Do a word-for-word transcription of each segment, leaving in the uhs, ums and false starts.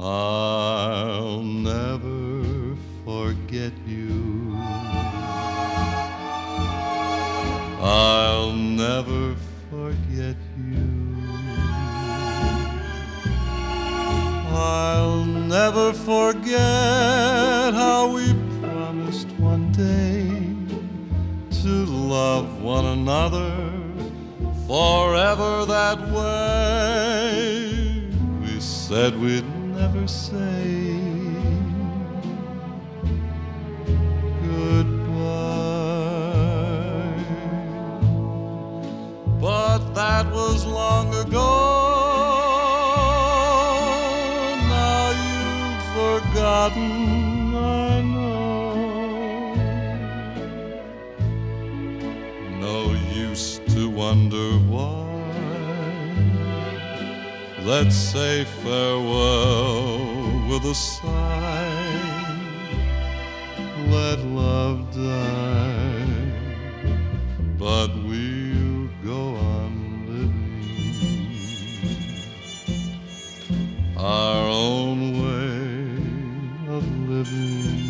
I'll never forget you. I'll never forget you. I'll never forget how we promised one day to love one another forever that way. We said we'd never say goodbye, but that was long ago. Now you've forgotten, I know. No use to wonder why. Let's say farewell with a sigh. Let love die, but we'll go on living our own way of living.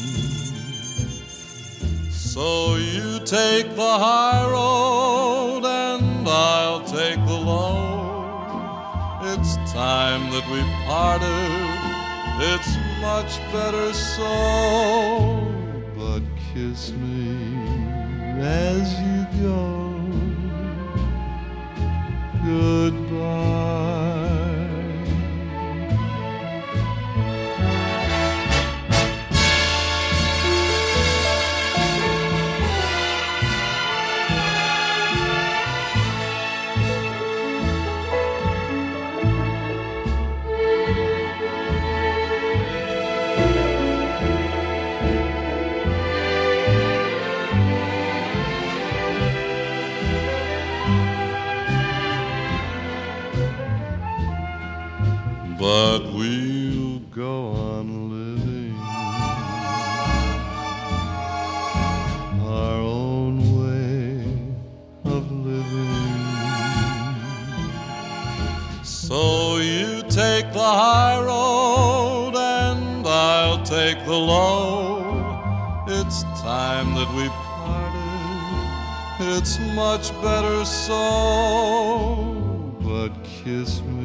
So you take the high road and I'll take the low. It's time that we parted, it's much better so. But kiss me as you go. Goodbye. But we'll go on living our own way of living. So you take the high road and I'll take the low. It's time that we parted, it's much better so. But kiss me